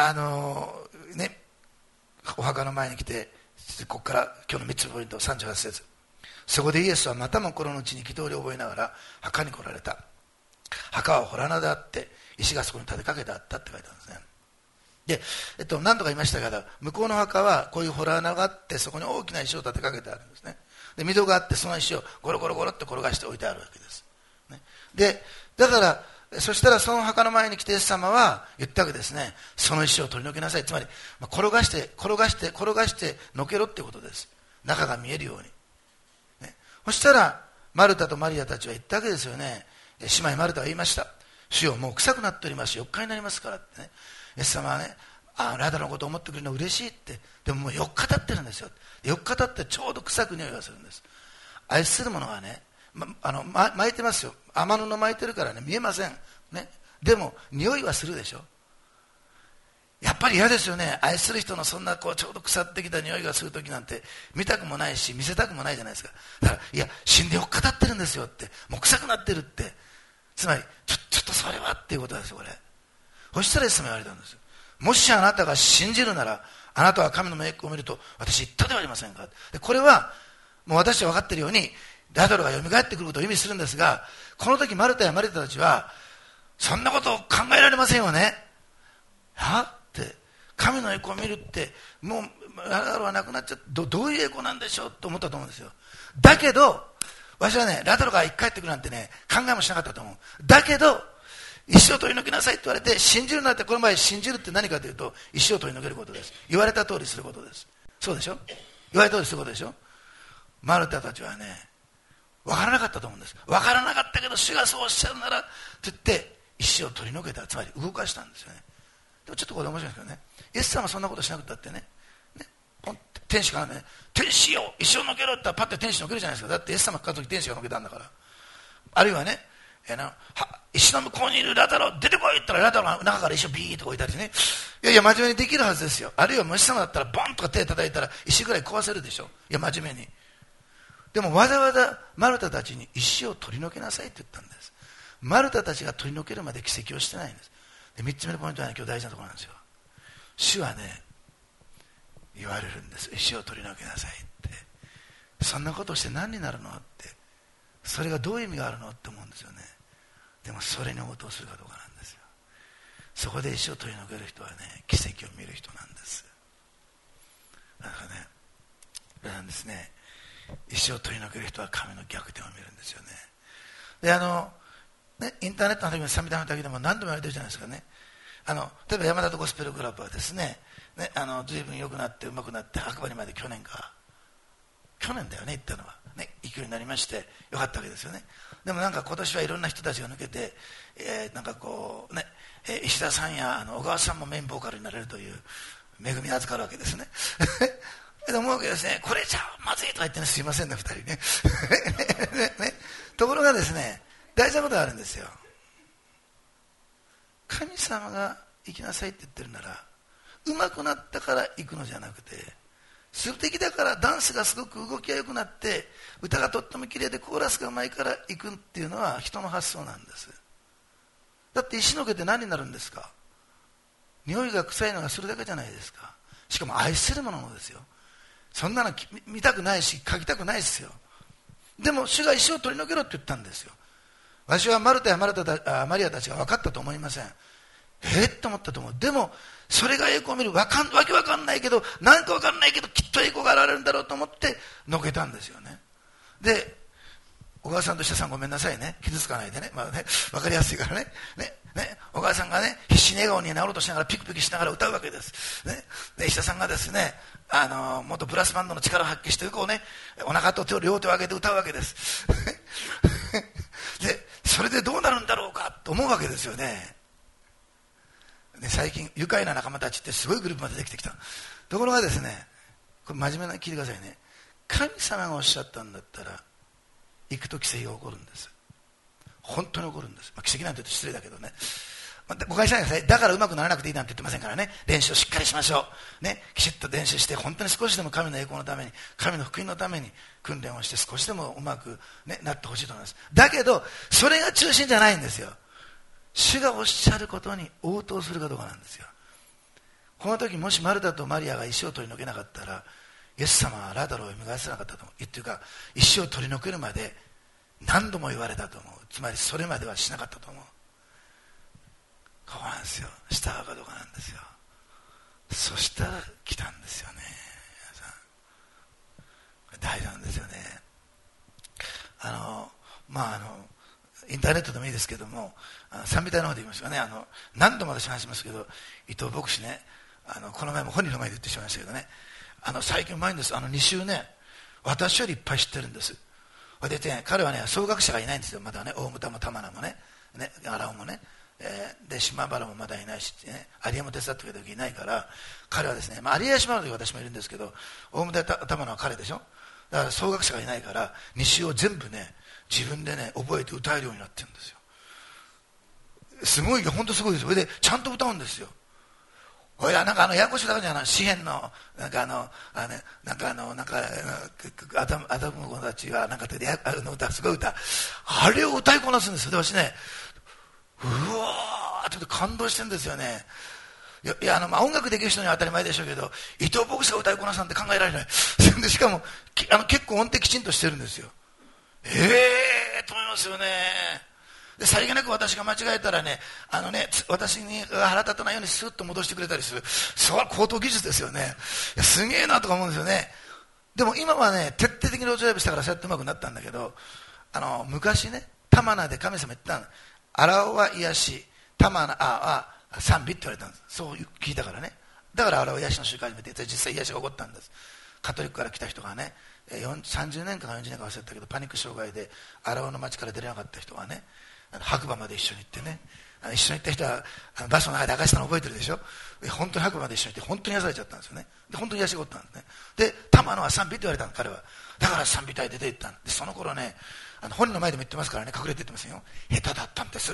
[SPEAKER 1] お墓の前に来て、ここから今日の3つのポイント、38節。そこでイエスはまたも心の内に憤りを覚えながら墓に来られた。墓は洞穴であって石がそこに立てかけてあったって書いてあるんですね。で、何度か言いましたが、向こうの墓はこういう洞穴があって、そこに大きな石を立てかけてあるんですね。で溝があって、その石をゴロゴロゴロって転がして置いてあるわけです、ね。でだからそしたらその墓の前に来てイエス様は言ったわけですね。その石を取り除けなさい。つまり転がして転がして転がしてのけろってことです。中が見えるように、ね。そしたらマルタとマリアたちは言ったわけですよね。姉妹マルタは言いました。主よ、もう臭くなっております。4日になりますからってね。イエス様はね、あなたのことを思ってくれるのは嬉しいって。でももう4日経ってるんですよ。4日経ってちょうど臭く匂いがするんです。愛する者はね、巻いてますよ。雨布巻いてるからね、見えません、ね。でも匂いはするでしょ。 やっぱり嫌ですよね。愛する人のそんなちょうど腐ってきた匂いがするときなんて見たくもないし見せたくもないじゃないですか。だからいや死んでよっかたってるんですよって、もう臭くなってるって、つまりちょっとそれはっていうことですよこれ。そしたらイエス様言われたんです。もしあなたが信じるならあなたは神の栄光を見ると私言ったではありませんか。でこれはもう私は分かっているようにラザロが蘇ってくることを意味するんですが、この時マルタやマリタたちはそんなことを考えられませんよね。はって神の栄光を見るってもうラザロはなくなっちゃってどういう栄光なんでしょうと思ったと思うんですよ。だけど私はねラザロが生き返ってくるなんてね考えもしなかったと思う。だけど石を取り除きなさいって言われて、信じるなんてこの場合信じるって何かというと石を取り除けることです。言われた通りすることです。そうでしょ。言われた通りすることでしょ。マルタたちはね分からなかったと思うんです。分からなかったけど主がそうおっしゃるならって言って石を取り除けた、つまり動かしたんですよね。でもちょっとこれ面白いんですけどね、イエス様はそんなことしなくたってね、天使からね、天使よ石をのけろって言ったらパッて天使のけるじゃないですか。だってイエス様が来た時天使がのけたんだから。あるいはね、石の向こうにいるラザロ出てこいって言ったらラザロが中から石をビーッと置いたりね、いやいや真面目にできるはずですよ。あるいは虫様だったらボンとか手叩いたら石ぐらい壊せるでしょ。いや真面目に。でもわざわざマルタたちに石を取り除けなさいって言ったんです。マルタたちが取り除けるまで奇跡をしてないんです。で3つ目のポイントは、ね、今日大事なところなんですよ。主はね言われるんです。石を取り除けなさいって。そんなことをして何になるのって、それがどういう意味があるのって思うんですよね。でもそれに応答するかどうかなんですよ。そこで石を取り除ける人はね奇跡を見る人なんです。だからねこれなんですね、石を取り除ける人は神の逆転を見るんですよね。でインターネットの時もサミダの時でも何度も言われてるじゃないですかね。例えば山田とゴスペルクラブはですね、随分良くなってうまくなって白馬にまで去年だよね行ったのはね、行くようになりましてよかったわけですよね。でもなんか今年はいろんな人たちが抜けて、なんかこうね、石田さんや小川さんもメインボーカルになれるという恵みを預かるわけですね。で思うわけですね、これじゃまずいとか言ってね、すいませんね2人ね。ねところがですね、大事なことがあるんですよ。神様が行きなさいって言ってるなら、うまくなったから行くのじゃなくて、素敵だからダンスがすごく動きが良くなって歌がとっても綺麗でコーラスがうまいから行くっていうのは人の発想なんです。だって石の毛って何になるんですか。匂いが臭いのがするだけじゃないですか。しかも愛するものですよ。そんなの見たくないし書きたくないですよ。でも主が石を取り除けろって言ったんですよ。私はマルタやマリアたちが分かったと思いません。と思ったと思う。でもそれが栄光を見るわけわかんないけど、なんかわかんないけどきっと栄光が現れるんだろうと思ってのけたんですよね。で小川さんと石田さんごめんなさいね、傷つかないでね、分かりやすいからね、小川さんがね必死に笑顔になろうとしながらピクピクしながら歌うわけです、で石田さんがですねもっとブラスバンドの力を発揮してこうね、お腹と両手を上げて歌うわけです。でそれでどうなるんだろうかと思うわけですよね。最近愉快な仲間たちってすごいグループまでできてきた。ところがですね、これ真面目な聞いてくださいね。神様がおっしゃったんだったら行くと奇跡が起こるんです。本当に起こるんです。奇跡なんて言うと失礼だけどね、誤解しないでください。だからうまくならなくていいなんて言ってませんからね。練習をしっかりしましょうね。きちっと練習して本当に少しでも神の栄光のために、神の福音のために訓練をして少しでもうまく、なってほしいと思います。だけどそれが中心じゃないんですよ。主がおっしゃることに応答するかどうかなんですよ。この時もしマルタとマリアが石を取り除けなかったら、イエス様はラザロを蘇らせなかったと思う。っていうか石を取り除けるまで何度も言われたと思う。つまりそれまではしなかったと思う。ここなんですよ。従うかどうかなんですよ。そしたら来たんですよね。皆さんこれ大事なんですよね。インターネットでもいいですけども、賛美隊の方で言いましたかね、何度も私話しますけど、伊藤牧師ね、この前も本人の前で言ってしまいましたけどね、最近うまいんです。2週ね、私よりいっぱい知ってるんです。でね、彼はね、総学者がいないんですよ。まだね、大牟田も玉名もね、荒尾もね、で島原もまだいないし、有江も手伝ってくれた時いないから、彼はですね、有江や島原の時私もいるんですけど、大牟田玉名は彼でしょ。だから総学者がいないから2週を全部ね自分でね覚えて歌えるようになってるんですよ。すごいよ、本当すごいですよ。でちゃんと歌うんですよ。 おいらなんかややこしいだけじゃない、詩篇のアダムの子たちはなんか歌、すごい歌、あれを歌いこなすんですよ。で私ね、うわーって感動してるんですよね。音楽できる人には当たり前でしょうけど、伊藤牧師が歌いこなすなんて考えられない。でしかも結構音程きちんとしてるんですよ。と思いますよね。でさりげなく私が間違えたらね、私に腹立たないようにスッと戻してくれたりする。それは高等技術ですよね。すげえなとか思うんですよね。でも今はね、徹底的に路上ライブしたからそうやってうまくなったんだけど、昔ね、玉名で神様言ったの。荒尾は癒し、玉名は賛美って言われたんです。そう聞いたからね。だから荒尾癒しの集会始めて、実際癒しが起こったんです。カトリックから来た人がね、30年か40年か忘れたけど、パニック障害で荒尾の町から出れなかった人がね、白馬まで一緒に行ってね、一緒に行った人はバスの中で明かしたの覚えてるでしょ。本当に白馬まで一緒に行って本当に癒されちゃったんですよね。で本当に癒しが起こったんですね。で玉野は賛美って言われたの、彼は。だから賛美隊出て行ったんで、その頃ね、本人の前でも言ってますからね、隠れて言ってますよ。下手だったんです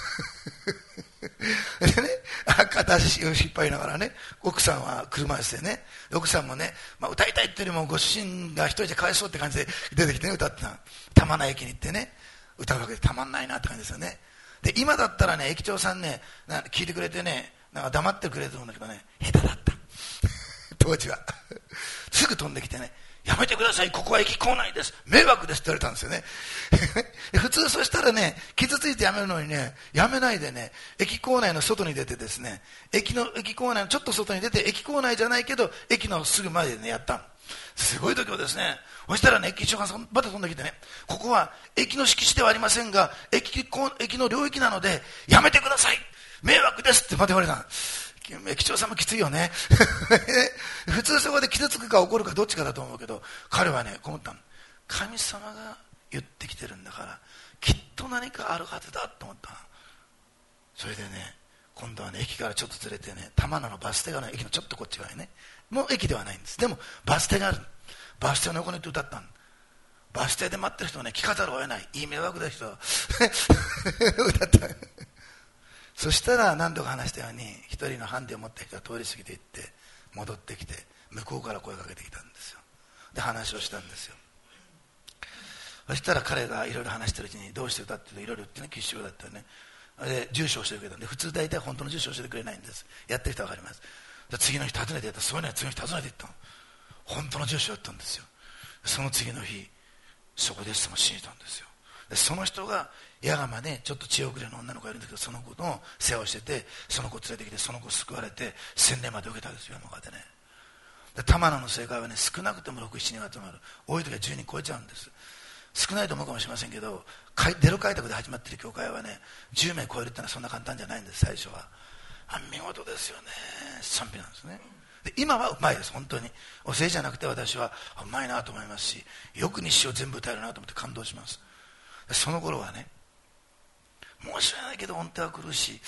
[SPEAKER 1] でね、片足を引っ張りながらね、奥さんは車椅子でね、奥さんもね、歌いたいっていうよりもご主人が一人じゃかわいそうって感じで出てきてね、歌ってたの。玉名駅に行ってね、歌うわけでたまんないなって感じですよね。で今だったらね、駅長さんね、聞いてくれてね、なんか黙ってくれると思うんだけどね、下手だった当時はすぐ飛んできてね、やめてください、ここは駅構内です、迷惑ですって言われたんですよね普通そしたらね、傷ついてやめるのにね、やめないでね、駅構内の外に出てですね、駅構内のちょっと外に出て、駅構内じゃないけど駅のすぐ前でね、やったの。すごい度胸ですね。そしたらね、駅長がまた飛んできてね、ここは駅の敷地ではありませんが、駅の領域なのでやめてください、迷惑ですってまた言われた。駅長さんもきついよね普通そこで傷つくか怒るかどっちかだと思うけど、彼はね、こう思ったの。神様が言ってきてるんだから、きっと何かあるはずだと思ったの。それでね、今度はね、駅からちょっとずれてね、玉名のバス停がね、駅のちょっとこっち側にね、もう駅ではないんです。でもバス停がある。バス停の横に行って歌ったの。バス停で待ってる人はね、聞かざるを得ない、いい迷惑だ人は歌ったそしたら何度か話したように、一人のハンデを持った人が通り過ぎていって戻ってきて、向こうから声をかけてきたんですよ。で話をしたんですよ。そしたら彼がいろいろ話してるうちに、どうして歌っていろいろ言ってね、吉祥だったよね。で住所を教えてくれたんで、普通大体本当の住所を教えてくれないんです。やってる人は分かります。で次の日訪ねてやった。そういうのは次の日訪ねていったの。本当の住所だったんですよ。その次の日、そこで死んだんですよ。でその人が矢釜ね、ちょっと血遅れの女の子がいるんですけど、その子の世話をしてて、その子連れてきて、その子救われて洗礼まで受けたんですよ、山川でね。で玉名の正解はね、少なくても6、7人集まる。多い時は10人超えちゃうんです。少ないと思うかもしれませんけど、ゼロ開拓で始まっている教会はね、10名超えるってのはそんな簡単じゃないんです。最初は見事ですよね。賛美なんですね。で今はうまいです。本当にお世辞じゃなくて、私はうまいなと思いますし、よく日誌を全部歌えるなと思って感動します。でその頃はね、申し訳ないけど音程は苦しい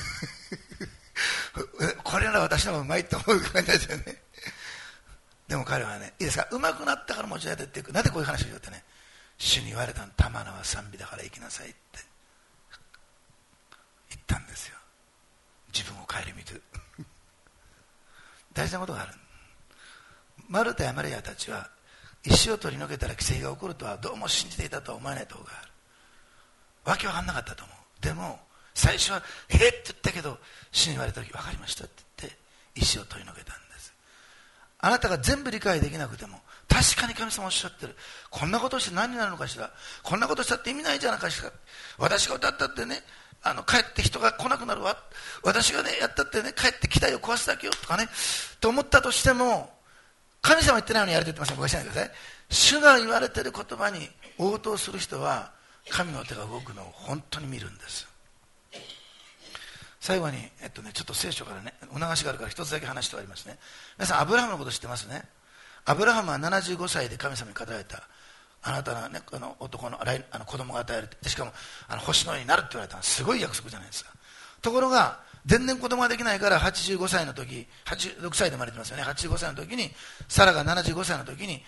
[SPEAKER 1] これなら私の方がうまいと思う感じですよね。でも彼はね、いいですか、うまくなったから持ち上げてって、なぜこういう話を言ってね、主に言われたの、玉名は賛美だから生きなさいって言ったんですよ。自分を顧みる大事なことがある。マルタやマリアたちは石を取り除けたら奇跡が起こるとはどうも信じていたとは思えないところがある。わけわかんなかったと思う。でも最初は「へえ」って言ったけど、主に言われた時「分かりました」って言って石を取り除けたんです。あなたが全部理解できなくても、確かに神様おっしゃってる。こんなことして何になるのかしら、こんなことしたって意味ないじゃないかしら、私が歌ったってね、帰って人が来なくなるわ、私がねやったってね、帰って期待を壊すだけよとかねと思ったとしても、神様言ってないのにやれて言ってません。誤解しないでください。主が言われている言葉に応答する人は、神の手が動くのを本当に見るんです。最後に、ちょっと聖書からね、促しがあるから一つだけ話しておりますね。皆さん、アブラハムのこと知ってますね。アブラハムは75歳で神様に語られた。あなたの、ね、男の子供が与える。しかも星のようになるって言われたの。すごい約束じゃないですか。ところが、全然子供ができないから85歳の時、86歳で生まれてますよね。85歳の時に、サラが75歳の時に、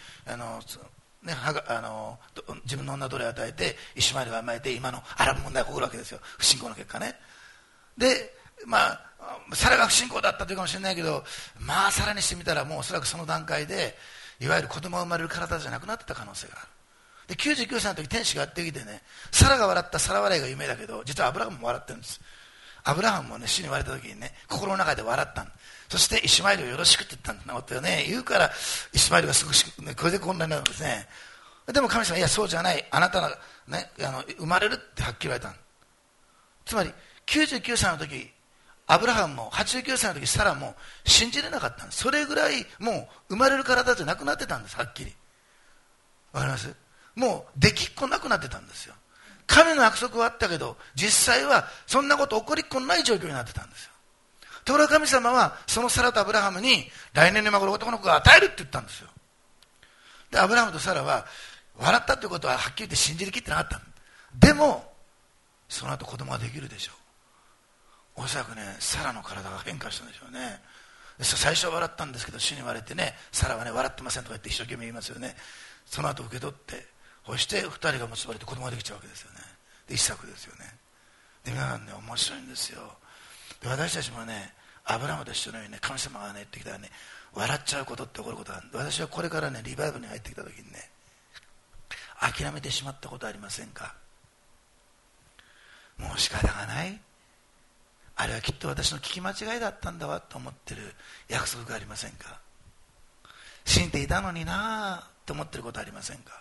[SPEAKER 1] 自分の女奴隷を与えて、イシュマエルが甘えて、今のアラブ問題が起こるわけですよ。不信仰の結果ね。で、 サラが不信仰だったというかもしれないけど、まあサラにしてみたらもうおそらくその段階でいわゆる子供が生まれる体じゃなくなってた可能性がある。で99歳の時天使がやってきてね、サラが笑ったサラ笑いが夢だけど、実はアブラハムも笑ってるんです。アブラハムもね、主に言われた時にね、心の中で笑ったん。そしてイシュマエルをよろしくって言ったんだことをね、言うからイシュマエルがすごく、ね、これでこんなになるんですね。でも神様、いやそうじゃない、あなたが、ね、生まれるってはっきり言われた。つまり99歳の時アブラハムも89歳の時サラも信じれなかったんです。それぐらいもう生まれる体じゃなくなってたんです。はっきりわかります。もうできっこなくなってたんですよ。神の約束はあったけど実際はそんなこと起こりっこのない状況になってたんですよ。ところが神様はそのサラとアブラハムに来年の今頃男の子が与えるって言ったんですよ。でアブラハムとサラは笑ったということははっきり言って信じりきってなかった。でもその後子供ができるでしょう。おそらくね、サラの体が変化したんでしょうね。最初は笑ったんですけど主に言われてね、サラはね笑ってませんとか言って一生懸命言いますよね。その後受け取って、そして2人が結ばれて子供ができちゃうわけですよね。でイサクですよね。で皆さんね、面白いんですよ。で私たちもね、アブラハムと一緒のようにね、神様がね言ってきたらね、笑っちゃうことって起こることがある。私はこれからねリバイバルに入ってきた時にね、諦めてしまったことありませんか。もう仕方がない、あれはきっと私の聞き間違いだったんだわと思ってる約束がありませんか。信じていたのになと思ってることありませんか。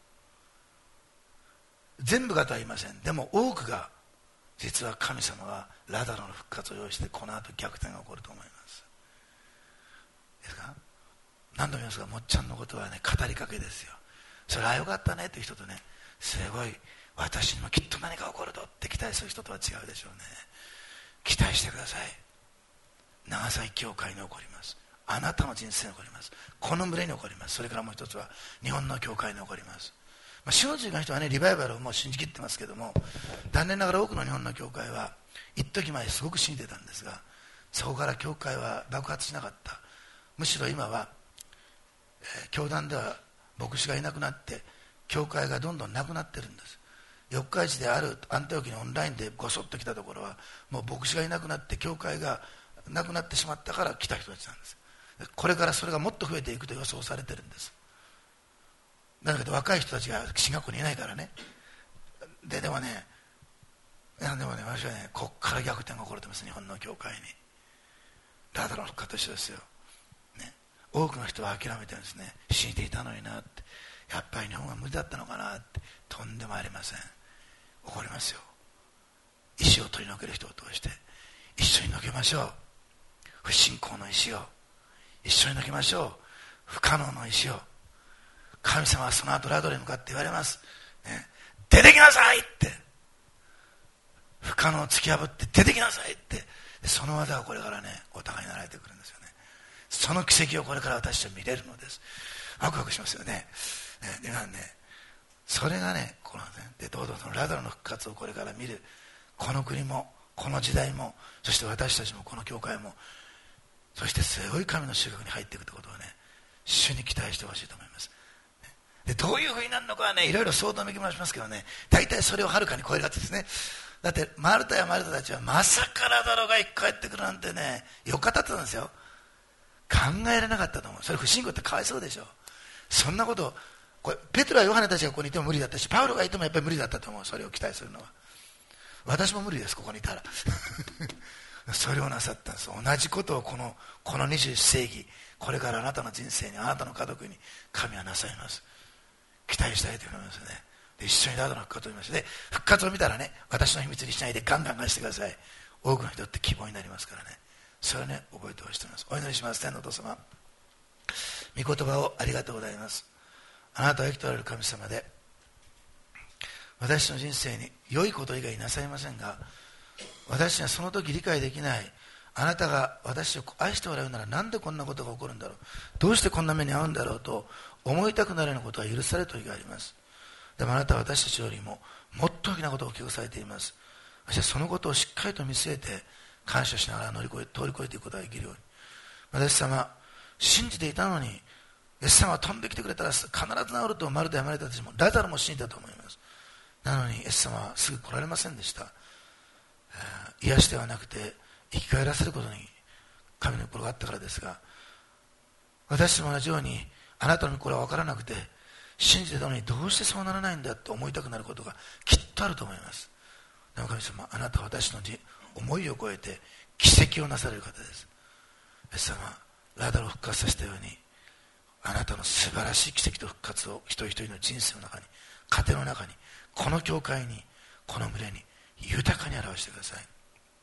[SPEAKER 1] 全部がとは言いません。でも多くが実は神様はラザロの復活を用意してこの後逆転が起こると思います。ですか。何度も言いますが、もっちゃんのことはね語りかけですよ。それはよかったねという人とね、すごい私にもきっと何か起こるとって期待する人とは違うでしょうね。期待してください。長崎教会に起こります。あなたの人生に起こります。この群れに起こります。それからもう一つは日本の教会に起こります。信じの人はねリバイバルをもう信じきってますけども、残念ながら多くの日本の教会は一時前すごく信じてたんですが、そこから教会は爆発しなかった。むしろ今は、教団では牧師がいなくなって教会がどんどんなくなってるんです。四日市であるアンテオキにオンラインでごそっと来たところはもう牧師がいなくなって教会がなくなってしまったから来た人たちなんです。これからそれがもっと増えていくと予想されてるんです。だけど若い人たちが進学校にいないからね。でもね私はね、こっから逆転が起こると思います。日本の教会にラザロの復活と一緒ですよ、ね、多くの人は諦めてるんですね。信じていたのになって、やっぱり日本は無理だったのかなって。とんでもありません。起こりますよ。石を取り除ける人を通して一緒に除けましょう。不信仰の石を一緒に除けましょう。不可能の石を。神様はその後ラドに向かって言われます、ね、出てきなさいって。不可能を突き破って出てきなさいって。その技をこれからねお互いに習えてくるんですよね。その奇跡をこれから私たちは見れるのです。ワクワクしますよね。でそれがねこのねでどうぞそのラザロの復活をこれから見るこの国もこの時代も、そして私たちもこの教会も、そしてすごい神の収穫に入っていくということをね主に期待してほしいと思います。でどういうふうになるのかはねいろいろ相談めきもしますけどね、大体それをはるかに超えるやつですね。だってマルタやマルタたちはまさかラザロが生き返ってくるなんてね4日経ってたんですよ。考えられなかったと思う。それ不信仰ってかわいそうでしょ。そんなことこれペテロやヨハネたちがここにいても無理だったし、パウロがいてもやっぱり無理だったと思う。それを期待するのは私も無理です。ここにいたらそれをなさったんです。同じことをこの21世紀これからあなたの人生にあなたの家族に神はなさいます。期待したいと思いますね。で一緒にラザロの復活を見ました。で復活を見たらね私の秘密にしないでガンガンしてください。多くの人って希望になりますからね。それをね覚えてほしいと思います。お祈りします。天のお父様、御言葉をありがとうございます。あなたは生きておられる神様で、私の人生に良いこと以外なさいませんが、私にはその時理解できない、あなたが私を愛しておられるならなんでこんなことが起こるんだろう、どうしてこんな目に遭うんだろうと思いたくなるようなことは許される時があります。でもあなたは私たちよりももっと大きなことを記憶されています。そしてそのことをしっかりと見据えて感謝しながら通り越えていくことができるように、私様信じていたのに、イエス様は飛んできてくれたら必ず治るとマルタやマルタたちもラザロも信じたと思います。なのにイエス様はすぐ来られませんでした。癒しではなくて生き返らせることに神の心があったからですが、私も同じようにあなたの心は分からなくて信じてたのにどうしてそうならないんだと思いたくなることがきっとあると思います。でも神様、あなたは私の思いを超えて奇跡をなされる方です。イエス様、ラザロを復活させたように、あなたの素晴らしい奇跡と復活を一人一人の人生の中に、家庭の中に、この教会に、この群れに豊かに表してください。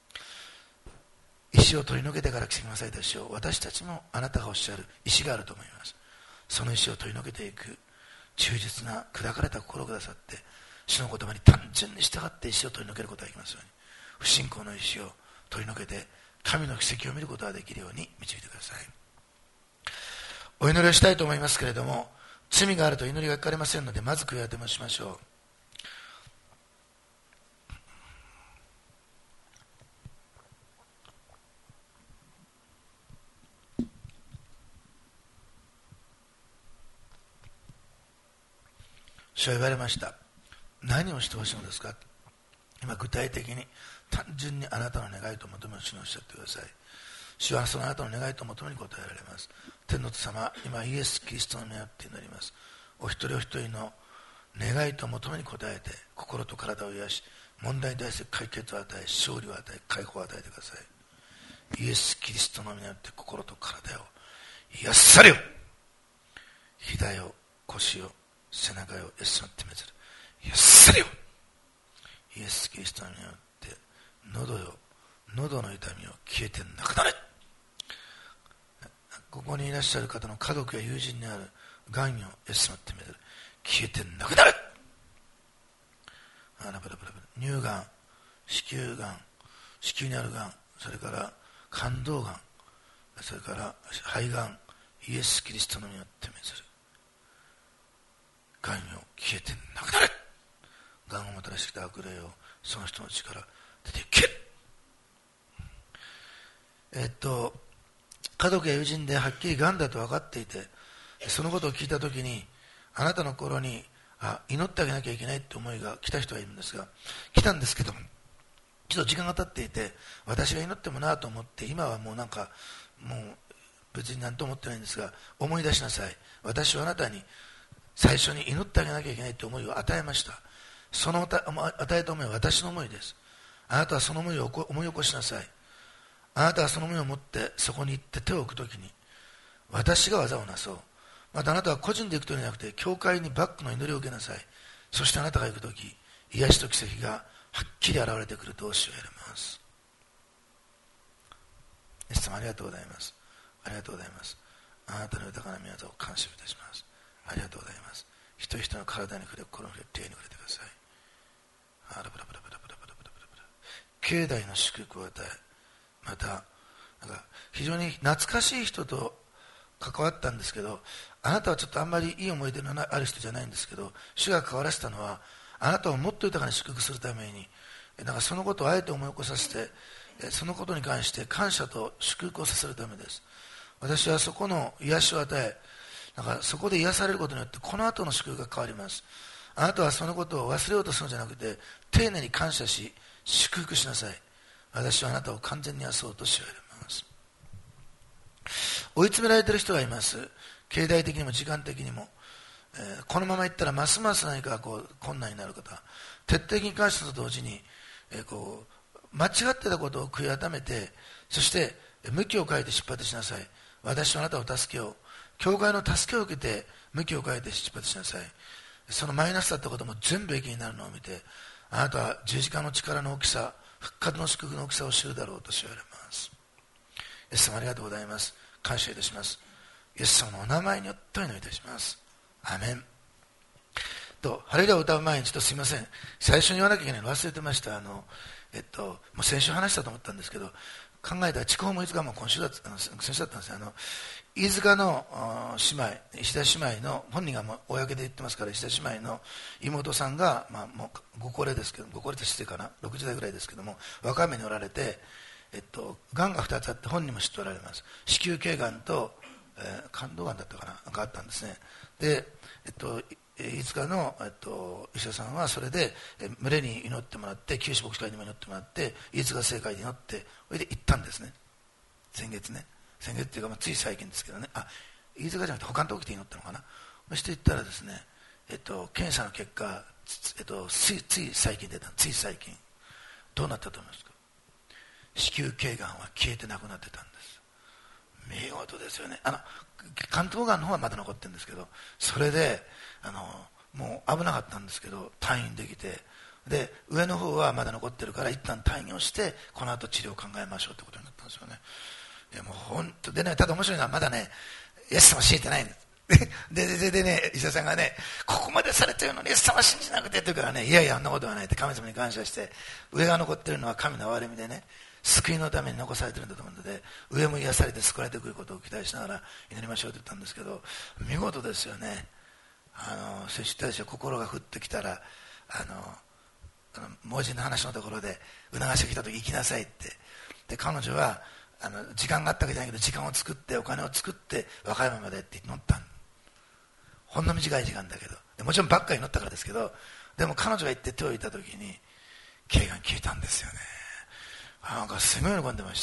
[SPEAKER 1] 石を取り除けてから奇跡なされた石を、私たちもあなたがおっしゃる石があると思います。その石を取り除けていく忠実な砕かれた心をくださって、主の言葉に単純に従って石を取り除けることができますように、不信仰の石を取り除けて神の奇跡を見ることができるように導いてください。お祈りをしたいと思いますけれども、罪があると祈りが聞かれませんので、まず悔い改めをしましょう。主は言われました。何をしてほしいのですか。今具体的に単純にあなたの願いと求めを主におっしゃってください。主はそのあなたの願いと求めに答えられます。天の父様、今イエス・キリストの名によって祈ります。お一人お一人の願いと求めに応えて、心と体を癒し、問題に対する解決を与え、勝利を与え、解放を与えてください。イエス・キリストの名によって心と体を癒されよ。膝よ、腰よ、背中よ、イエスの手めずる癒されよ。イエス・キリストの名によって喉よ、喉の痛みを消えてなくなれ。ここにいらっしゃる方の家族や友人にあるがんよ、イエスの手めずる消えてなくなれ。乳がん、子宮がん、子宮にあるがん、それから肝臓がん、それから肺がん、イエス・キリストの名によってめずるがんよ、消えてなくなれ。がんをもたらしてきた悪霊をその人のうちから出ていけ。家族や友人ではっきりがんだと分かっていて、そのことを聞いたときに、あなたの心に祈ってあげなきゃいけないって思いが来た人がいるんですが、来たんですけども、ちょっと時間が経っていて、私が祈ってもなと思って、今はもうもう別に何と思ってないんですが、思い出しなさい。私はあなたに最初に祈ってあげなきゃいけないという思いを与えました。その与えた思いは私の思いです。あなたはその思いを思い起こしなさい。あなたはその思いを持ってそこに行って手を置くときに、私が技をなそう。またあなたは個人で行くというんじゃなくて、教会にバックの祈りを受けなさい。そしてあなたが行くとき、癒しと奇跡がはっきり現れてくると主は言われます。イエス様、ありがとうございます。ありがとうございます。あなたの豊かな御業を感謝いたします。ありがとうございます。一人一人の体に触れ、心に触れ、霊に触れてください。境内の祝福を与え、また非常に懐かしい人と関わったんですけど、あなたはちょっとあんまりいい思い出のある人じゃないんですけど、主が関わらせたのはあなたをもっと豊かに祝福するために、そのことをあえて思い起こさせて、そのことに関して感謝と祝福をさせるためです。私はそこの癒しを与え、そこで癒されることによってこの後の祝福が変わります。あなたはそのことを忘れようとするのじゃなくて、丁寧に感謝し祝福しなさい。私はあなたを完全に癒そうとし言われます。追い詰められている人がいます。経済的にも時間的にも、このままいったらますます何か困難になる方、徹底的に感謝と同時に、間違ってたことを悔い改めて、そして向きを変えて出発しなさい。私はあなたを助けよう。教会の助けを受けて向きを変えて出発しなさい。そのマイナスだったことも全部益になるのを見て、あなたは十字架の力の大きさ、復活の祝福の大きさを知るだろうと言われます。イエス様、ありがとうございます。感謝いたします。イエス様のお名前によってお祈りいたします。アメン。ハレルヤを歌う前にちょっとすいません。最初に言わなきゃいけないの忘れてました。もう先週話したと思ったんですけど、考えたら筑豊も飯塚も先週だったんですよ。飯塚の姉妹、石田姉妹の本人がもう公で言ってますから、石田姉妹の妹さんが、もうご高齢ですけど、ご高齢としてかな、60代ぐらいですけども、若い目におられて、がんが2つあって本人も知っておられます。子宮頸がんと、肝臓がんだったかな、なんかあったんですね。で、 飯塚の、医者さんはそれで群れに祈ってもらって、九死牧師会にも祈ってもらって、飯塚正会で祈って、それで行ったんですね。先月っていうか、つい最近ですけどね。飯塚じゃなくて他の時で祈ったのかな。そして行ったらですね、検査の結果、つい最近出た、つい最近どうなったと思いますか。子宮頸がんは消えてなくなってたんです。見事ですよね。関東がんの方はまだ残ってるんですけど、それでもう危なかったんですけど退院できて、で上の方はまだ残ってるから一旦退院をしてこの後治療を考えましょうってことになったんですよね。いやもう本当でね、ただ面白いのはまだね、イエス様信じてないんです。でね、医者さんがね、ここまでされてるのにイエス様信じなくてって言うからね、いやいやあんなことはないって神様に感謝して、上が残ってるのは神の憐れみでね、救いのために残されてるんだと思うので、上も癒されて救われてくることを期待しながら祈りましょうと言ったんですけど、見事ですよね。そういう人たちは心が降ってきたら、盲人の話のところで促してきたとき行きなさいって。で彼女は時間があったわけじゃないけど、時間を作ってお金を作って和歌山までって乗ったん。ほんの短い時間だけど、でもちろんばっかり乗ったからですけど、でも彼女が行って手を入れたときに頸がん消えたんですよね。なんかすごい喜んでました。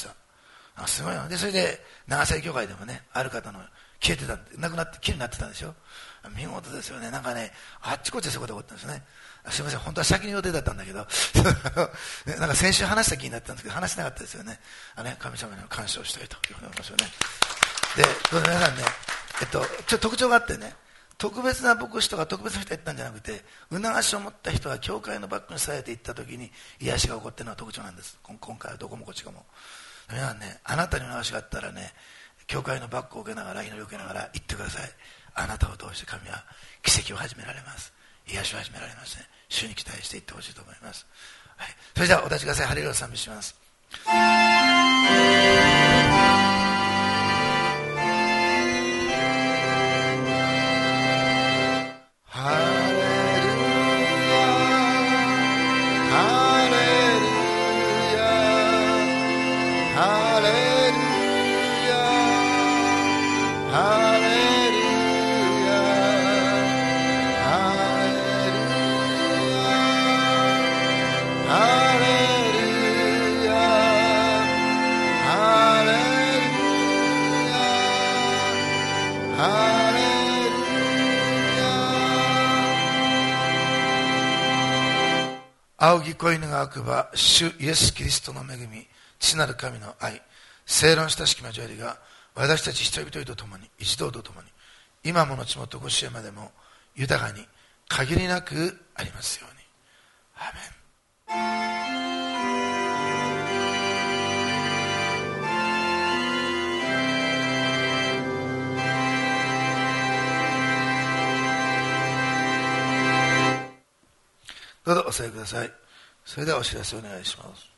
[SPEAKER 1] すごいので、それで長崎教会でもね、ある方の消えてた、なくなってきれいになってたんでしょ。見事ですよね。なんかね、あっちこっちでそういうことが起こったんですね。すいません、本当は先の予定だったんだけどなんか先週話した気になったんですけど話せなかったですよね。神様に感謝をしたいというふうに思いますよね。で皆さんね、ちょっと特徴があってね、特別な牧師とか特別な人が言ったんじゃなくて、促しを持った人が教会のバックにされていった時に癒しが起こっているのが特徴なんです。今回はどこもこっちかも。皆さんね、あなたに促しがあったらね、教会のバックを受けながら、祈りを受けながら言ってください。あなたを通して神は奇跡を始められます。癒しを始められますね。主に期待していってほしいと思います。はい、それではお立ちください。ハレルヤを賛美します。仰ぎ子犬が開くば、主イエス・キリストの恵み、父なる神の愛、聖論親しき交わりが私たち人々と共に、一同と共に、今も後もとこしえまでも豊かに限りなくありますように。アーメン。どうぞお座りください。それではお知らせお願いします。